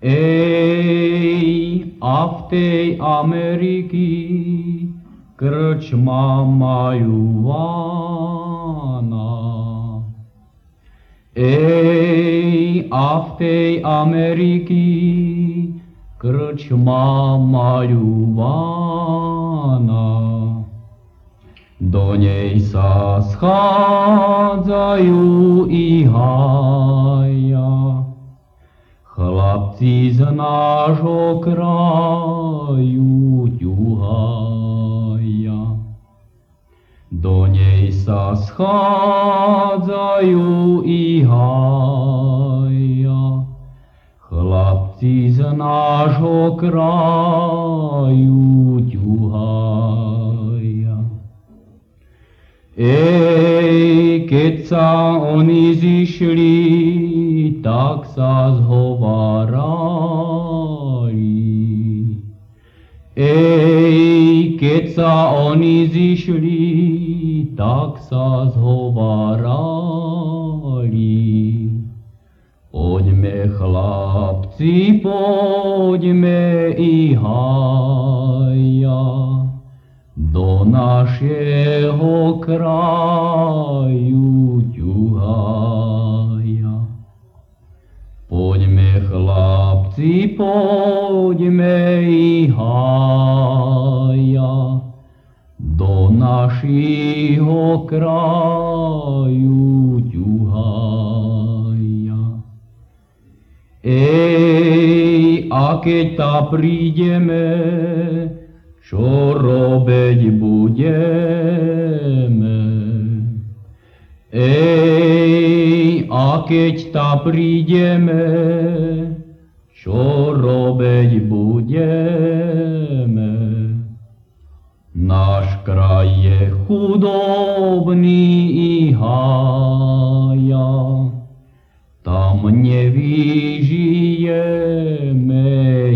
A v tej Ameriky krčma maľúvaná. A v tej Ameriky krčma maľúvaná. Do nej sa schádzajú i hája chlapci z nášho kraju ťuhaja. Do nej sa schádzajú i hája chlapci z nášho kraju ťuhaja. Keď sa oni zišli, tak sa zhovárali. Keď sa oni zišli, tak sa zhovárali. Poďme chlapci, poďme i hája do našeho kraju ťuhaja. Poďme chlapci, poďme i hája do našeho kraju ťuhaja. A keď ta prídeme, čo robiť budeme? A keď ta prídeme, čo robiť budeme? Náš kraj je chudobný i hája, tam nevyžijeme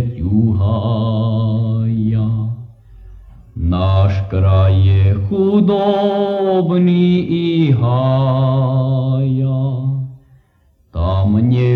ťuhaja. Náš kraj je chudobný i hája, tam